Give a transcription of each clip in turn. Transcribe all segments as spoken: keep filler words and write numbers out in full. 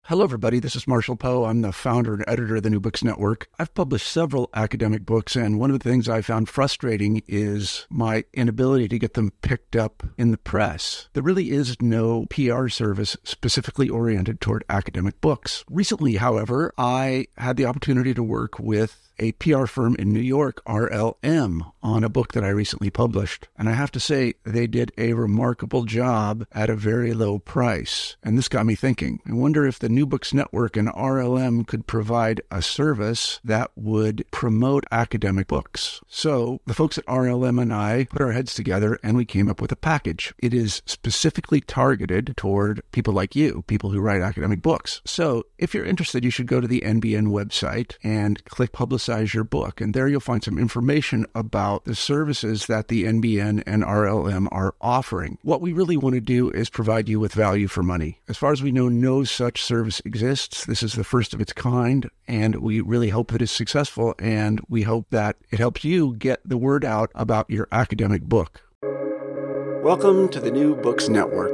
Hello, everybody. This is Marshall Poe. I'm the founder and editor of the New Books Network. I've published several academic books, and one of the things I found frustrating is my inability to get them picked up in the press. There really is no P R service specifically oriented toward academic books. Recently, however, I had the opportunity to work with a P R firm in New York, R L M, on a book that I recently published. And I have to say, they did a remarkable job at a very low price. And this got me thinking. I wonder if the New Books Network and R L M could provide a service that would promote academic books. So the folks at R L M and I put our heads together and we came up with a package. It is specifically targeted toward people like you, people who write academic books. So if you're interested, you should go to the N B N website and click Publicize your book. And there you'll find some information about the services that the N B N and R L M are offering. What we really want to do is provide you with value for money. As far as we know, no such service exists. This is the first of its kind, and we really hope that it's successful, and we hope that it helps you get the word out about your academic book. Welcome to the New Books Network.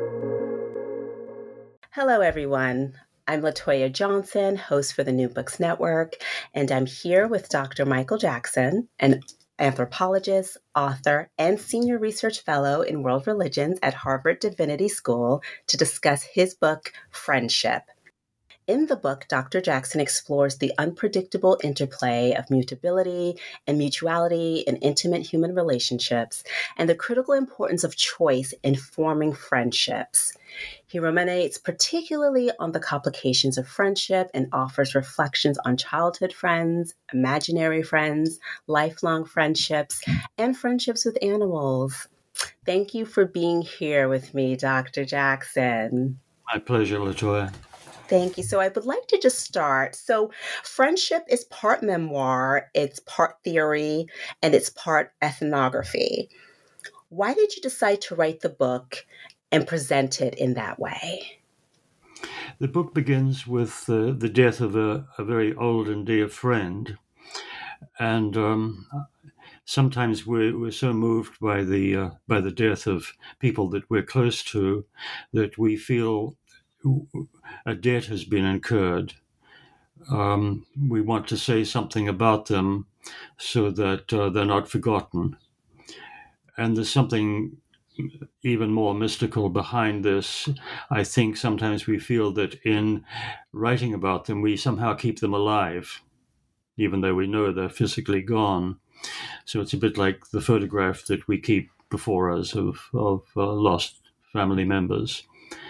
Hello, everyone. I'm Latoya Johnson, host for the New Books Network, and I'm here with Doctor Michael Jackson, an anthropologist, author, and senior research fellow in world religions at Harvard Divinity School to discuss his book, Friendship. In the book, Doctor Jackson explores the unpredictable interplay of mutability and mutuality in intimate human relationships and the critical importance of choice in forming friendships. He ruminates particularly on the complications of friendship and offers reflections on childhood friends, imaginary friends, lifelong friendships, and friendships with animals. Thank you for being here with me, Doctor Jackson. My pleasure, Latoya. Thank you. So I would like to just start. So Friendship is part memoir, it's part theory, and it's part ethnography. Why did you decide to write the book and present it in that way? The book begins with uh, the death of a, a very old and dear friend. And um, sometimes we're, we're so moved by the uh, by the death of people that we're close to that we feel a debt has been incurred. Um, we want to say something about them so that uh, they're not forgotten. And there's something even more mystical behind this. I think sometimes we feel that in writing about them, we somehow keep them alive, even though we know they're physically gone. So it's a bit like the photograph that we keep before us of, of uh, lost family members.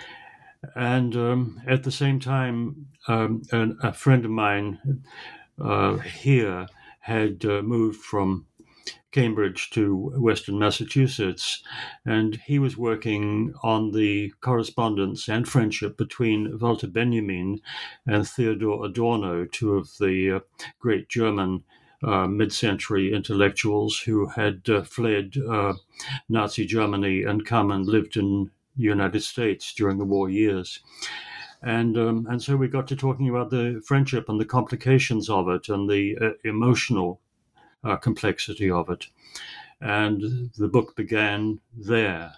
And um, at the same time, um, an, a friend of mine uh, here had uh, moved from Cambridge to Western Massachusetts, and he was working on the correspondence and friendship between Walter Benjamin and Theodor Adorno, two of the uh, great German uh, mid-century intellectuals who had uh, fled uh, Nazi Germany and come and lived in United States during the war years. And um, and so we got to talking about the friendship and the complications of it and the uh, emotional uh, complexity of it. And the book began there.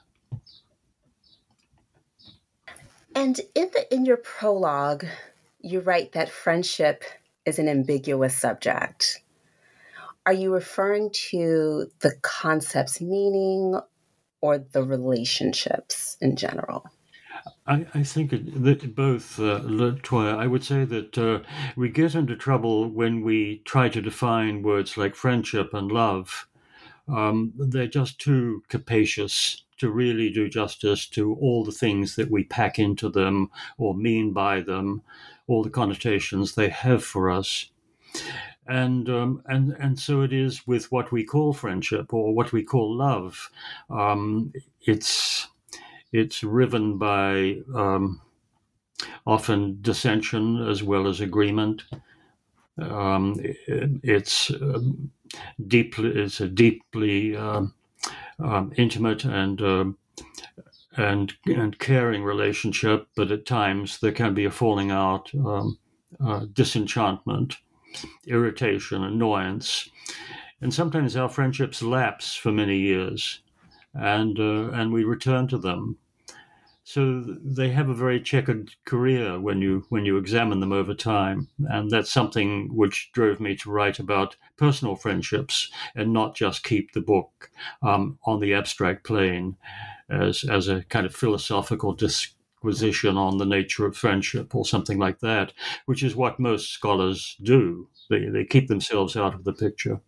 And in the in your prologue, you write that friendship is an ambiguous subject. Are you referring to the concept's meaning or the relationships in general? I, I think it, that both, uh, Latoya. I would say that uh, we get into trouble when we try to define words like friendship and love. Um, they're just too capacious to really do justice to all the things that we pack into them or mean by them, all the connotations they have for us. And um, and and so it is with what we call friendship or what we call love. Um, it's it's riven by um, often dissension as well as agreement. Um, it, it's um, deeply it's a deeply um, um, intimate and um, and and caring relationship, but at times there can be a falling out, um, uh, disenchantment, irritation, annoyance, and sometimes our friendships lapse for many years, and uh, and we return to them. so they have a very checkered career when you when you examine them over time, and that's something which drove me to write about personal friendships and not just keep the book um, on the abstract plane as as a kind of philosophical disquisition on the nature of friendship or something like that, which is what most scholars do. They they keep themselves out of the picture.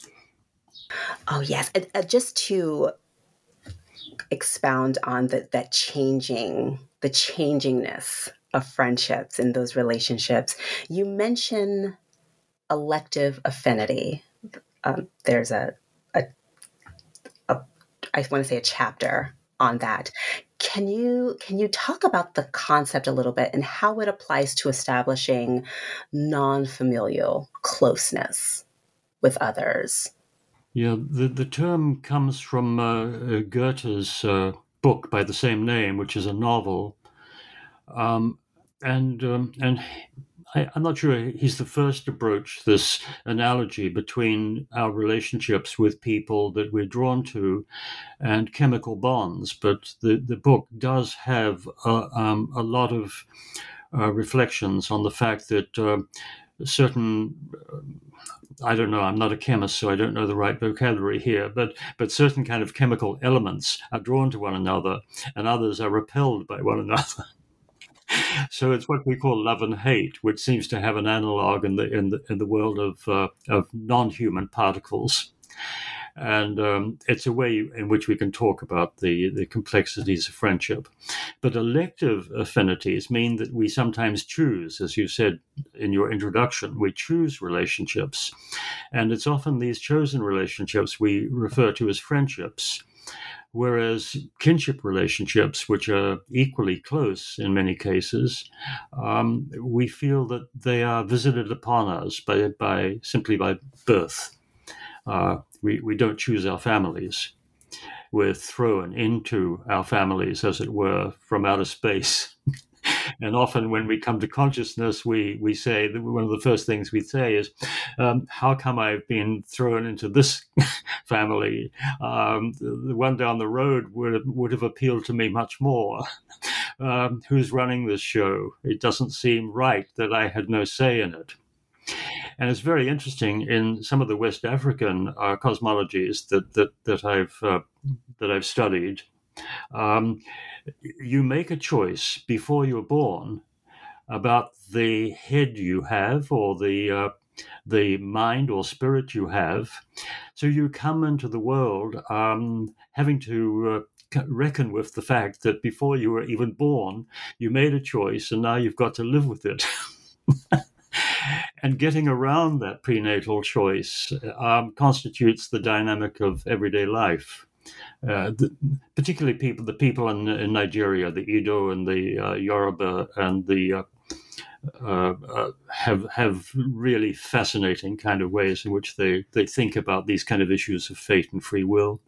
Oh yes, uh, uh, just to expound on the, that changing, the changingness of friendships in those relationships. You mention elective affinity. Um, there's a, a, a, I want to say a chapter on that. Can you can you talk about the concept a little bit and how it applies to establishing non-familial closeness with others? Yeah, the, the term comes from uh, Goethe's uh, book by the same name, which is a novel. Um, and um, and I, I'm not sure he's the first to broach this analogy between our relationships with people that we're drawn to and chemical bonds. But the, the book does have a, um, a lot of uh, reflections on the fact that uh, certain I don't know, I'm not a chemist, so I don't know the right vocabulary here, but, but certain kind of chemical elements are drawn to one another and others are repelled by one another. So it's what we call love and hate, which seems to have an analog in the in the, in the world of, uh, of non-human particles. And um, it's a way in which we can talk about the, the complexities of friendship. But elective affinities mean that we sometimes choose, as you said in your introduction, we choose relationships. And it's often these chosen relationships we refer to as friendships, whereas kinship relationships, which are equally close in many cases, um, we feel that they are visited upon us by, by simply by birth. Uh, we, we don't choose our families. We're thrown into our families, as it were, from outer space. And often when we come to consciousness, we, we say that one of the first things we say is, um, how come I've been thrown into this family? Um, the, the one down the road would have, would have appealed to me much more. Um, who's running this show? It doesn't seem right that I had no say in it. And it's very interesting in some of the West African uh, cosmologies that that that I've uh, that I've studied. Um, you make a choice before you're born about the head you have, or the uh, the mind or spirit you have. So you come into the world um, having to uh, reckon with the fact that before you were even born, you made a choice, and now you've got to live with it. And getting around that prenatal choice um, constitutes the dynamic of everyday life. Uh, the, particularly people, the people in, in Nigeria, the Ido and the uh, Yoruba and the uh, uh, uh, have have really fascinating kind of ways in which they, they think about these kind of issues of fate and free will.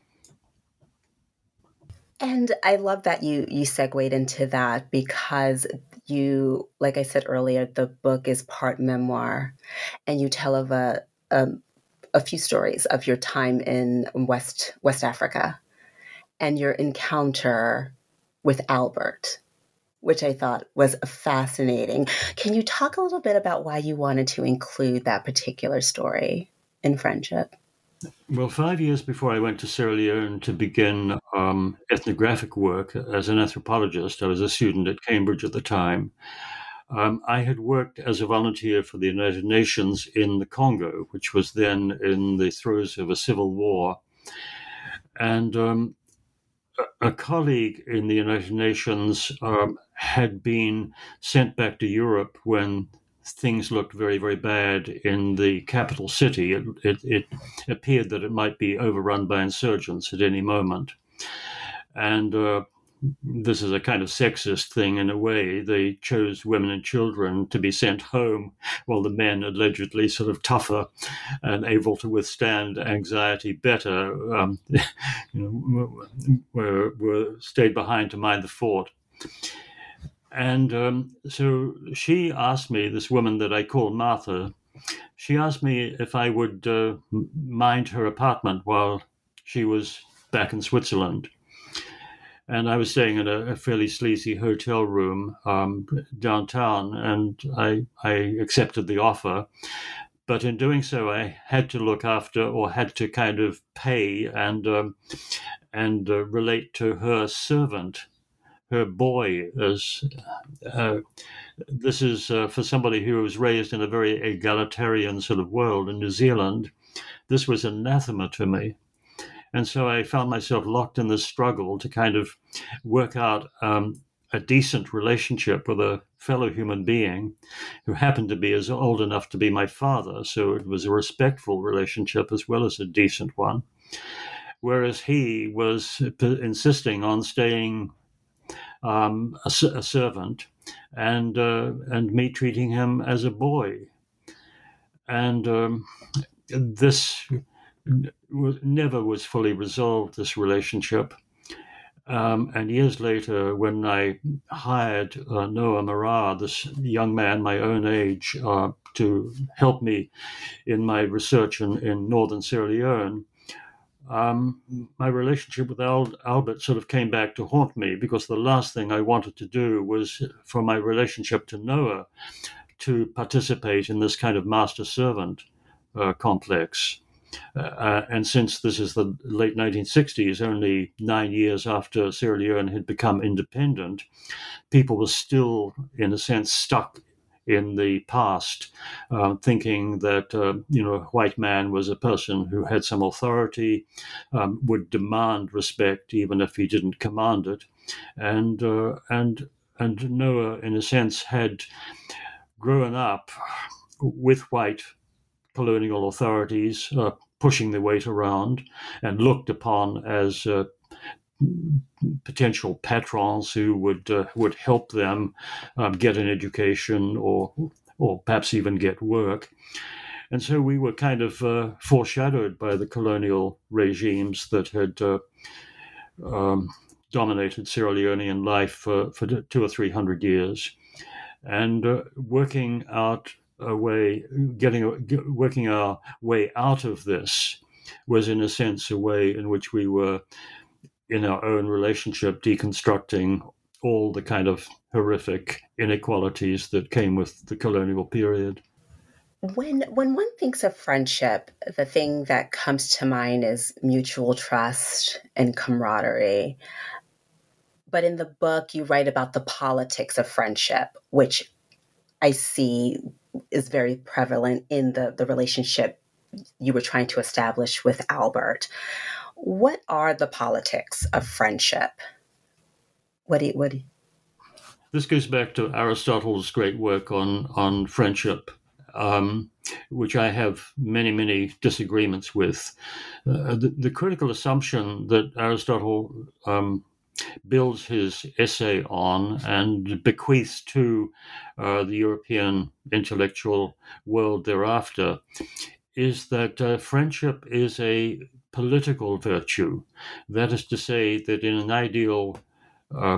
And I love that you you segued into that, because you, like I said earlier, the book is part memoir, and you tell of a a, a few stories of your time in West West Africa and your encounter with Albert, which I thought was fascinating. Can you talk a little bit about why you wanted to include that particular story in Friendship? Well, five years before I went to Sierra Leone to begin um, ethnographic work as an anthropologist, I was a student at Cambridge at the time. Um, I had worked as a volunteer for the United Nations in the Congo, which was then in the throes of a civil war. And um, a, a colleague in the United Nations um, had been sent back to Europe when things looked very, very bad in the capital city. It, it, it appeared that it might be overrun by insurgents at any moment. And uh, this is a kind of sexist thing in a way. They chose women and children to be sent home, while the men, allegedly sort of tougher and able to withstand anxiety better, um, you know, were, were stayed behind to mind the fort. And um, so she asked me, this woman that I call Martha, she asked me if I would uh, mind her apartment while she was back in Switzerland. And I was staying in a, a fairly sleazy hotel room um, downtown, and I, I accepted the offer. But in doing so, I had to look after, or had to kind of pay and um, and uh, relate to her servant, her boy. As uh, this is uh, for somebody who was raised in a very egalitarian sort of world in New Zealand. This was anathema to me. And so I found myself locked in this struggle to kind of work out um, a decent relationship with a fellow human being who happened to be as old enough to be my father. So it was a respectful relationship as well as a decent one. Whereas he was insisting on staying um, a, a servant and, uh, and me treating him as a boy. And um, this... never was fully resolved, this relationship. Um, and years later, when I hired uh, Noah Marah, this young man my own age, uh, to help me in my research in, in northern Sierra Leone, um, my relationship with Al- Albert sort of came back to haunt me, because the last thing I wanted to do was for my relationship to Noah to participate in this kind of master-servant uh, complex. Uh, and since this is the late nineteen sixties, only nine years after Sierra Leone had become independent, people were still, in a sense, stuck in the past, uh, thinking that, uh, you know, a white man was a person who had some authority, um, would demand respect even if he didn't command it. And, uh, and, and Noah, in a sense, had grown up with white colonial authorities uh, pushing their weight around and looked upon as uh, potential patrons who would uh, would help them um, get an education or or perhaps even get work. And so we were kind of uh, foreshadowed by the colonial regimes that had uh, um, dominated Sierra Leonean life for, for two or three hundred years, and uh, working out a way, getting working our way out of this was, in a sense, a way in which we were, in our own relationship, deconstructing all the kind of horrific inequalities that came with the colonial period. When when one thinks of friendship, the thing that comes to mind is mutual trust and camaraderie. But in the book, you write about the politics of friendship, which I see is very prevalent in the, the relationship you were trying to establish with Albert. What are the politics of friendship? What do you, what do you... This goes back to Aristotle's great work on, on friendship, um, which I have many, many disagreements with. Uh, the, the critical assumption that Aristotle um, builds his essay on and bequeaths to uh, the European intellectual world thereafter is that uh, friendship is a political virtue. That is to say that in an ideal uh,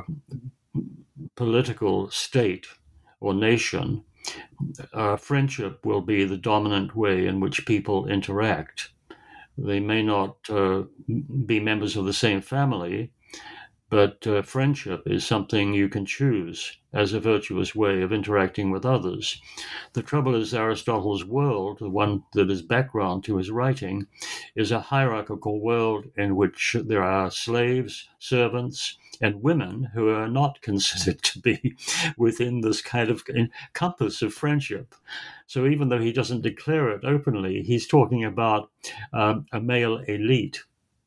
political state or nation, uh, friendship will be the dominant way in which people interact. They may not uh, be members of the same family, but uh, friendship is something you can choose as a virtuous way of interacting with others. The trouble is Aristotle's world, the one that is background to his writing, is a hierarchical world in which there are slaves, servants, and women who are not considered to be within this kind of compass of friendship. So even though he doesn't declare it openly, he's talking about um, a male elite.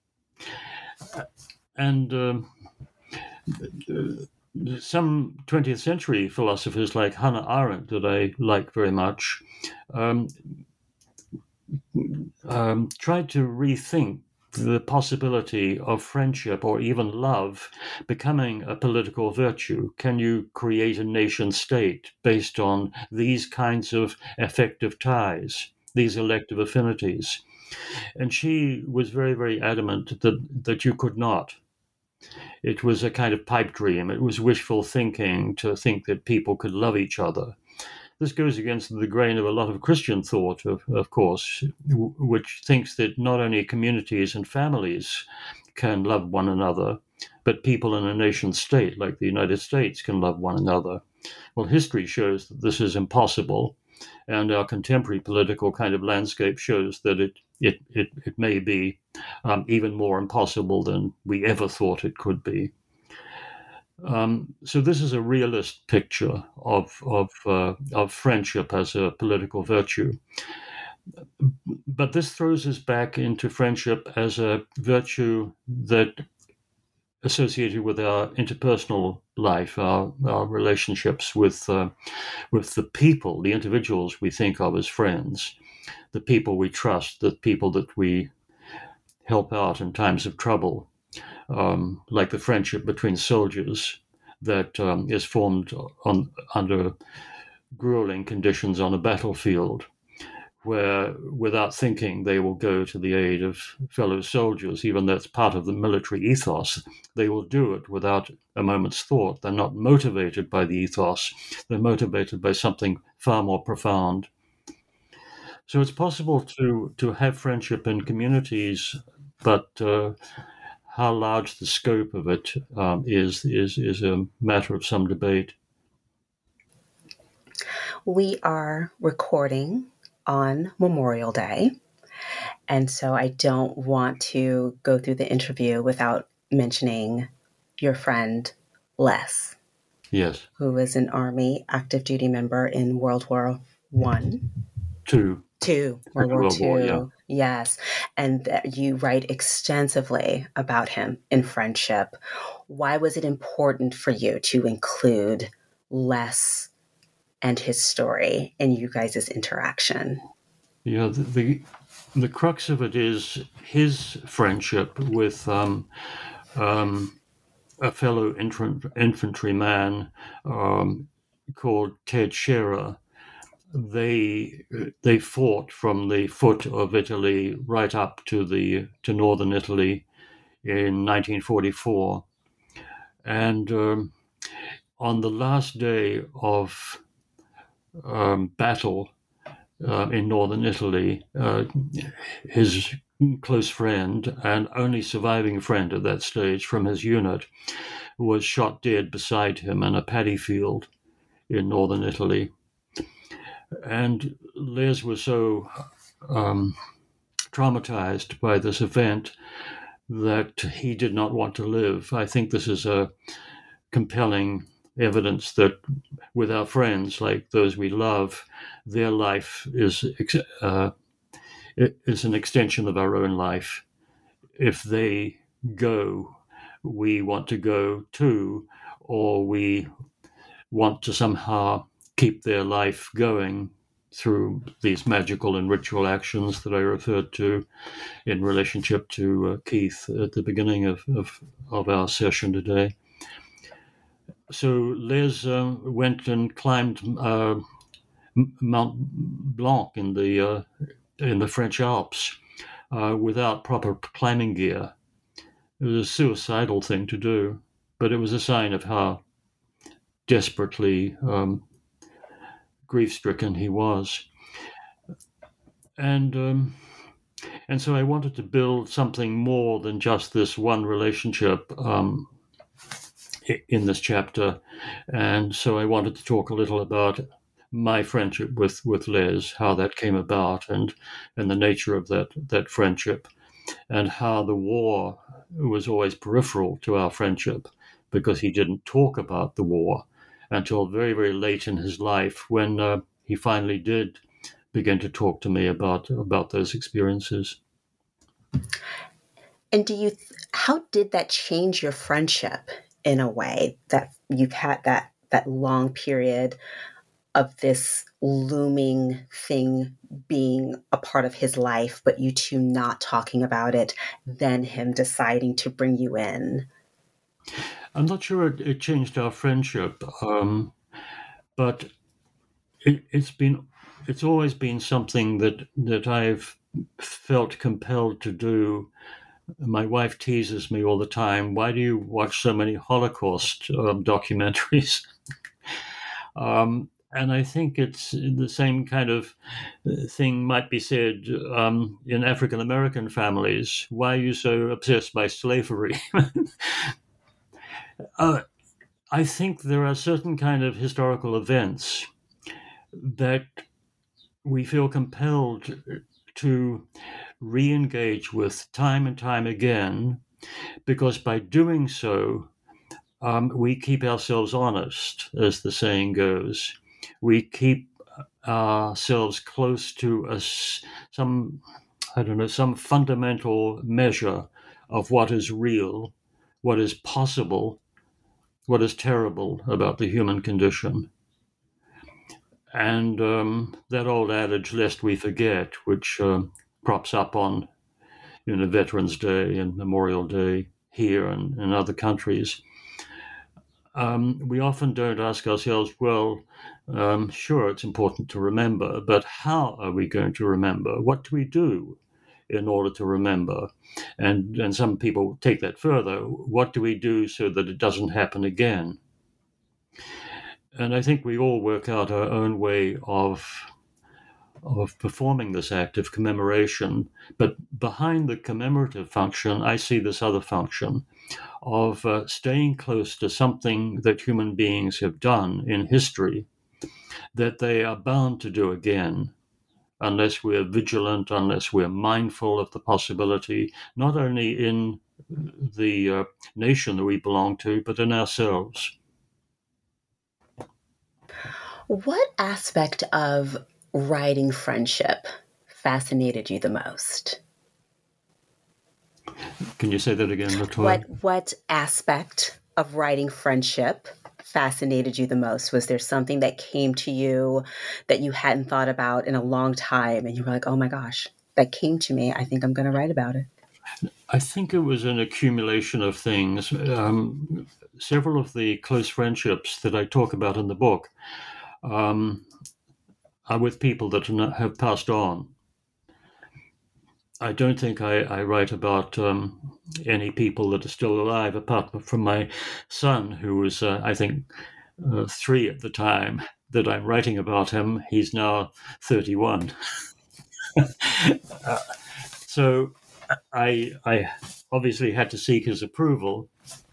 And um, some twentieth century philosophers like Hannah Arendt, that I like very much, um, um, tried to rethink the possibility of friendship or even love becoming a political virtue. Can you create a nation state based on these kinds of affective ties, these elective affinities? And she was very, very adamant that, that you could not. It was a kind of pipe dream. It was wishful thinking to think that people could love each other. This goes against the grain of a lot of Christian thought, of, of course, which thinks that not only communities and families can love one another, but people in a nation state like the United States can love one another. Well, history shows that this is impossible, and our contemporary political kind of landscape shows that it it it, it may be um, even more impossible than we ever thought it could be. Um, so this is a realist picture of of uh, of friendship as a political virtue. But this throws us back into friendship as a virtue that associated with our interpersonal life, our, our relationships with uh, with the people, the individuals we think of as friends, the people we trust, the people that we help out in times of trouble, um, like the friendship between soldiers that um, is formed on, under grueling conditions on a battlefield, where without thinking they will go to the aid of fellow soldiers, even though it's part of the military ethos. They will do it without a moment's thought. They're not motivated by the ethos. They're motivated by something far more profound. So it's possible to, to have friendship in communities, but uh, how large the scope of it um, is, is, is a matter of some debate. We are recording on Memorial Day. And so I don't want to go through the interview without mentioning your friend, Les. Yes. Who was an Army active duty member in World War One. Two. Two. World War World Two. War, yeah. Yes. And th- you write extensively about him in Friendship. Why was it important for you to include Les and his story in you guys' interaction? Yeah, the, the the crux of it is his friendship with um, um, a fellow infant, infantryman um, called Ted Scherer. They they fought from the foot of Italy right up to the to northern Italy in nineteen forty-four, and um, on the last day of um, battle uh, in northern Italy, uh, his close friend and only surviving friend at that stage from his unit was shot dead beside him in a paddy field in northern Italy. And Les was so um, traumatized by this event that he did not want to live. I think this is a compelling evidence that with our friends, like those we love, their life is uh, is an extension of our own life. If they go, we want to go too, or we want to somehow keep their life going through these magical and ritual actions that I referred to in relationship to uh, Keith at the beginning of, of, of our session today. So Les uh, went and climbed uh, Mount Blanc in the uh, in the French Alps uh, without proper climbing gear. It was a suicidal thing to do, but it was a sign of how desperately um, grief-stricken he was. And um, and so I wanted to build something more than just this one relationship um, in this chapter. And so I wanted to talk a little about my friendship with, with Les, how that came about, and and the nature of that, that friendship, and how the war was always peripheral to our friendship because he didn't talk about the war until very, very late in his life when uh, he finally did begin to talk to me about, about those experiences. And do you, how did that change your friendship in a way that you've had that, that long period of this looming thing being a part of his life, but you two not talking about it, then him deciding to bring you in? I'm not sure it, it changed our friendship, um, but it, it's been, it's always been something that, that I've felt compelled to do. My wife teases me all the time, why do you watch so many Holocaust um, documentaries? um, and I think it's the same kind of thing might be said um, in African-American families. Why are you so obsessed by slavery? Uh, I think there are certain kind of historical events that we feel compelled to re-engage with time and time again, because by doing so, um, we keep ourselves honest, as the saying goes. We keep ourselves close to us, some, I don't know, some fundamental measure of what is real, what is possible, what is terrible about the human condition. And um, that old adage, lest we forget, which uh, crops up on, you know, Veterans Day and Memorial Day here and in other countries, um, we often don't ask ourselves, well, um, sure, it's important to remember, but how are we going to remember? What do we do in order to remember? And, and some people take that further. What do we do so that it doesn't happen again? And I think we all work out our own way of of performing this act of commemoration. But behind the commemorative function, I see this other function of uh, staying close to something that human beings have done in history that they are bound to do again, unless we're vigilant, unless we're mindful of the possibility, not only in the uh, nation that we belong to, but in ourselves. What aspect of writing friendship fascinated you the most? Can you say that again, Latoya? What what aspect of writing friendship fascinated you the most? Was there something that came to you that you hadn't thought about in a long time, and you were like, "Oh my gosh, that came to me. I think I'm going to write about it"? I think it was an accumulation of things. Um, several of the close friendships that I talk about in the book um, are with people that have passed on. I don't think I, I write about um, any people that are still alive, apart from my son, who was, uh, I think, uh, three at the time that I'm writing about him. He's now thirty-one. uh, so I, I obviously had to seek his approval.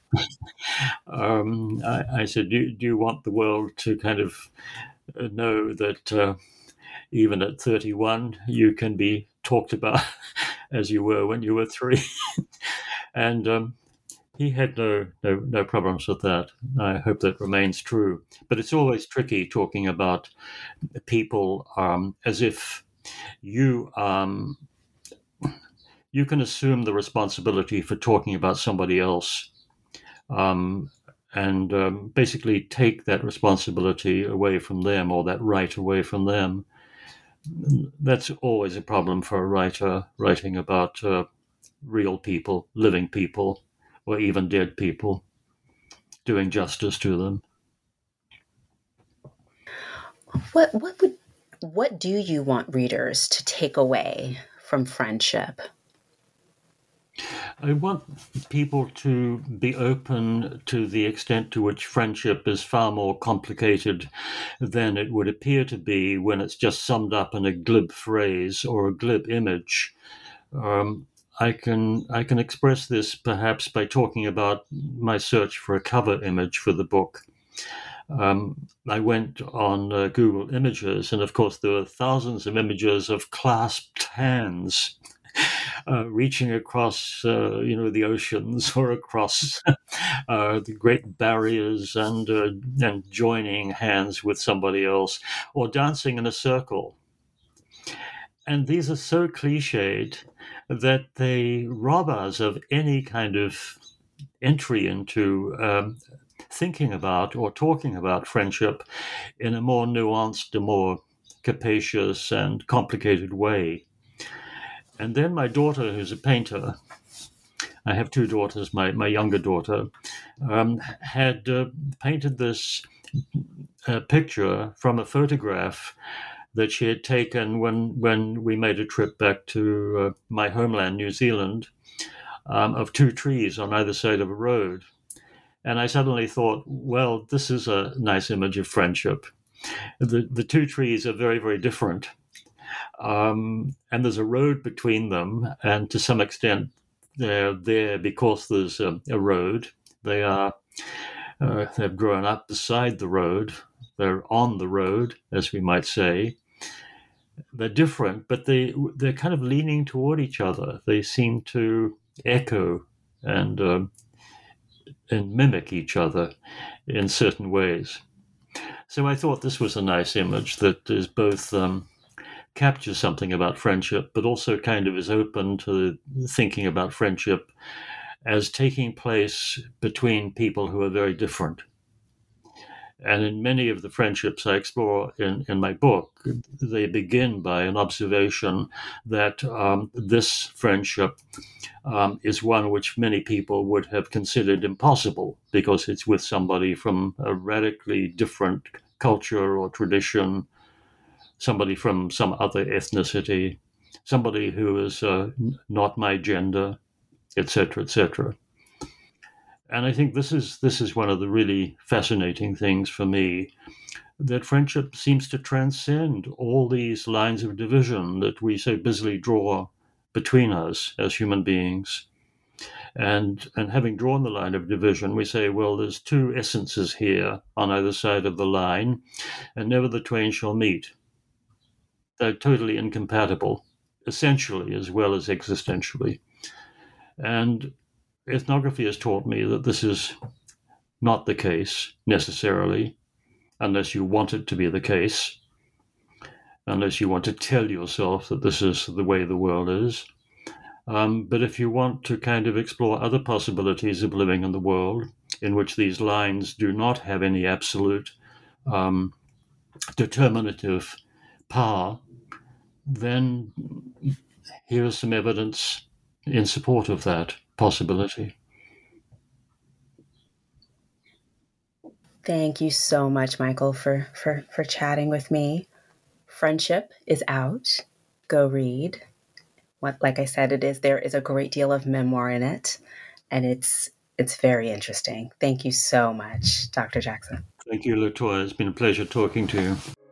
um, I, I said, do, do you want the world to kind of know that uh, even at thirty-one, you can be talked about as you were when you were three? And um, he had no, no no problems with that. I hope that remains true. But it's always tricky talking about people um, as if you um, you can assume the responsibility for talking about somebody else, um, and um, basically take that responsibility away from them, or that right away from them. That's always a problem for a writer writing about uh, real people, living people, or even dead people, doing justice to them. What what would what do you want readers to take away from friendship? I want people to be open to the extent to which friendship is far more complicated than it would appear to be when it's just summed up in a glib phrase or a glib image. Um, I can I can express this perhaps by talking about my search for a cover image for the book. Um, I went on uh, Google Images, and of course there were thousands of images of clasped hands uh, reaching across, uh, you know, the oceans, or across uh, the great barriers, and uh, and joining hands with somebody else, or dancing in a circle. And these are so cliched that they rob us of any kind of entry into um, thinking about or talking about friendship in a more nuanced, a more capacious and complicated way. And then my daughter, who's a painter, I have two daughters, my, my younger daughter, um, had uh, painted this uh, picture from a photograph that she had taken when, when we made a trip back to uh, my homeland, New Zealand, um, of two trees on either side of a road. And I suddenly thought, well, this is a nice image of friendship. The, the two trees are very, very different. Um, and there's a road between them. And to some extent, they're there because there's a, a road. They are Uh, they've grown up beside the road. They're on the road, as we might say. They're different, but they, they're kind of leaning toward each other. They seem to echo and, uh, and mimic each other in certain ways. So I thought this was a nice image that is both um, captures something about friendship, but also kind of is open to thinking about friendship as taking place between people who are very different. And in many of the friendships I explore in, in my book, they begin by an observation that um, this friendship um, is one which many people would have considered impossible because it's with somebody from a radically different culture or tradition, somebody from some other ethnicity, somebody who is uh, not my gender, et cetera, et cetera. And I think this is this is one of the really fascinating things for me, that friendship seems to transcend all these lines of division that we so busily draw between us as human beings. And, and having drawn the line of division, we say, well, there's two essences here on either side of the line, and never the twain shall meet. They're totally incompatible, essentially as well as existentially. And ethnography has taught me that this is not the case necessarily, unless you want it to be the case, unless you want to tell yourself that this is the way the world is. Um, but if you want to kind of explore other possibilities of living in the world in which these lines do not have any absolute um, determinative power, then here's some evidence in support of that possibility. Thank you so much, Michael, for, for, for chatting with me. Friendship is out. Go read. What, like I said, it is. There is a great deal of memoir in it, and it's it's very interesting. Thank you so much, Doctor Jackson. Thank you, LaToya. It's been a pleasure talking to you.